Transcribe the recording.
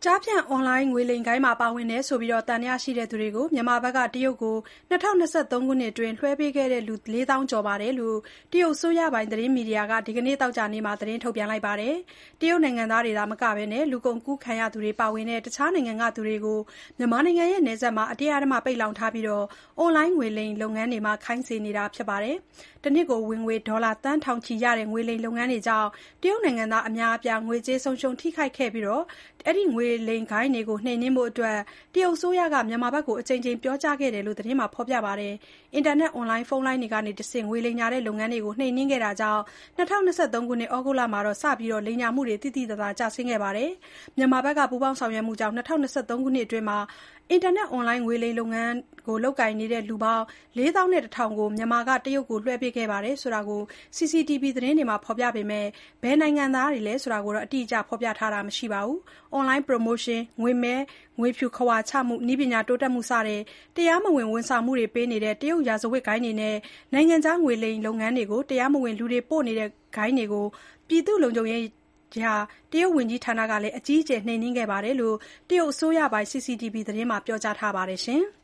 ကျားဖြန့်အွန်လိုင်းငွေလိမ်ဂိုဏ်းမှာပါဝင်တယ်ဆိုပြီးသံသယရှိသူတွေကိုမြန်မာဘက်ကတရုတ်ကို2023ခုနှစ်အတွင်းလွှဲပေးခဲ့တဲ့လူ4သောင်းကျော်တယ်လို့တရုတ်အစိုးရပိုင်သတင်းမီဒီယာကဒီကနေ့သောကြာနေ့မှာသတင်းထုတ်ပြန်လိုက်ပါတယ်။တရုတ်နိုင်ငံသားတွေသာမကဘဲလူကုန်ကူးခံရသူတွေပါဝင်တဲ့တခြားနိုင်ငံကသူတွေကိုမြန်မာနိုင်ငံရဲ့နယ်စပ်မှာအတင်းအဓမ္မပိတ်လှောင်ထားပြီးအွန်လိုင်းငွေလိမ်လုပ်ငန်းတွေမှာခိုင်းစေနေတာဖြစ်ပါတယ်။တနှစ်ကိုဝင်ငွေဒေါ်လာသန်းထောင်ချီရတဲ့ငွေလိမ်လုပ်ငန်းတွေကြောင့်တရုတ်နိုင်ငံသားအများအပြားငွေကြေးဆုံးရှုံးထိခိုက်ခဲ့ပြီးအဲဒီငွေလိမ်ဂိုဏ်းတွေကိုနှိမ်နင်းဖို့တရုတ်အစိုးရကမြန်မာဘက်ကိုအကြိမ်ကြိမ်ပြောကြားခဲ့တယ်လို့သတင်းမှာဖော်ပြပါတယ်။အင်တာနက်အွန်လိုင်းဖုန်းလိုင်းတွေကနေတဆင့်ငွေလိမ်ကြတဲ့လုပ်ငန်းတွေကိုနှိမ်နင်းခဲ့တာကြောင့်2023ခုနှစ်ဩဂုတ်လမှာစပြီးလိမ်ညာမှုတွေသိသိသာသာကျဆင်းခဲ့ပါတယ်။မြန်မာဘက်ကပူးပေါင်းဆောင်ရွက်မှုကြောင့်2023ခုနှစ်အတွင်းအင်တာနက်အွန်လိုင်းငွေလိမ်လုပ်ငန်းကိုလုပ်ကိုင်နေတဲ့လူပေါင်း4,100ကိုမြန်မာကတရုတ်ကိုလွှဲပေးခဲ့တယ်ဆိုတာကို CCTV သတင်းတွေမှာဖော်ပြပေမဲ့ဘယ်နိုင်ငံသားတွေလဲဆိုတာကိုအတိအကျဖော်ပြထားတာမရှိပါဘူး။ အွန်လိုင်းပရိုမိုးရှင်းငွေမဲငွေဖြူခဝါချမှုနည်းပညာတိုးတက်မှုစတဲ့တရားမဝင်ဝန်ဆောင်မှုတွေပေးနေတဲ့တရုတ်ရာဇဝတ်ဂိုဏ်းတွေနဲ့နိုင်ငံခြားငွေလိမ်လုပ်ငန်းတွေကိုတရားမဝင်လူတွေပို့နေတဲ့ဂိုဏ်းတွေကိုပြည်သူ့လုံခြုံရေးတရုတ်ဝန်ကြီးဌာနကလည်းအကြီးအကျယ်နှိမ်နင်းခဲ့တယ်လို့တရုတ်အစိုးရပိုင် CCTV သတင်းမှာပြောကြားထားပါတယ်။